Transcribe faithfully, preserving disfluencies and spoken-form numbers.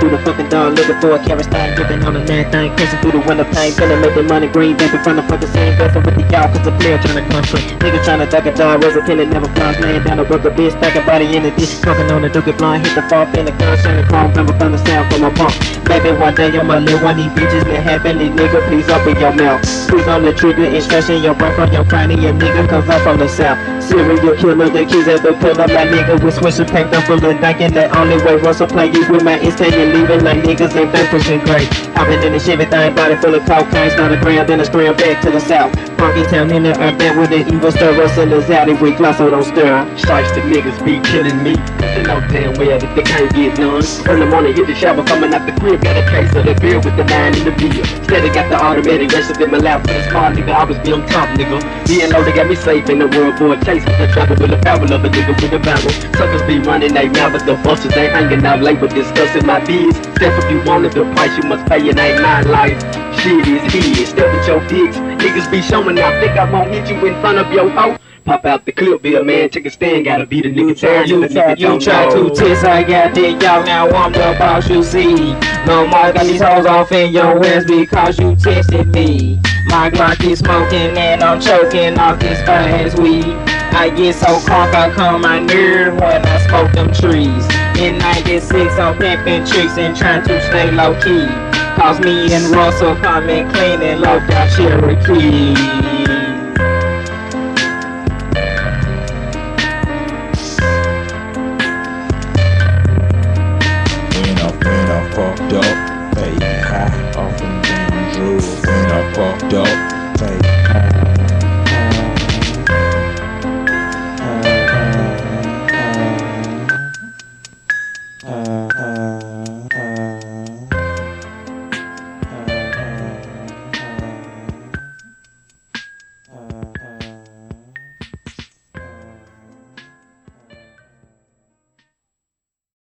through the fucking door, looking for a carrot style, dripping on the mad thing, crashing through the window pane, gonna make the money green, back in front of fucking scene, dancing with the y'all, cause the player trying to come free. Nigga trying to duck a dog, raise a pin and never flies, laying down a rubber bitch, stacking body in the dish, smoking on the dope, get blind, hit the fall, in the gun, shining chrome, remember from the sound from my pump. Baby, one day I'm a little one, these bitches been happily, nigga, please open your mouth. Squeeze on the trigger, instruction your breath from your crying, your nigga, cause I'm from the south. Serial killer, the kids at the pull up, my nigga, with switches packed up full of dyke, and the only way Russell play you with my instant and leaving like niggas ain't been pushing great. Hopping in the Chevy thing, body full of cocaine, start a gram, then a scram back to the south. Funky town in the earth, back with the evil stir, Russell is out, it with gloss, so don't stir. Stripes the niggas be killing me, they know damn well that they can't get none. Early morning, hit the shower, coming out the crib, got a case of the beer with the nine in the beer. Steady got the automatic, rest in my lap for the smart nigga, I was be on top nigga. Being low, they got me safe in the world, boy, chase with the travel with the power of a nigga with the barrel. Suckers be running they mouth, but the busters ain't hanging out late, but discussing my biz. Step if you wanted the price, you must pay, it ain't my life. Shit is his, step with your dicks. Niggas be showing out, think I won't hit you in front of your hoe. Pop out the clip, be a man, take a stand, gotta be the nigga time. You, try, you try to test, I got this, y'all now I'm the boss, you see. No more got these hoes off in your ass because you tested me. My Glock is smoking and I'm choking off this fast weed. I get so crunk I come my nerve when I smoke them trees. In ninety-six I'm pimping tricks and trying to stay low key. Cause me and Russell coming clean and low down Cherokee. Fucked up, fake high, off them damn drugs. When I fucked up, fake high. Uh, uh, uh, uh, uh, uh.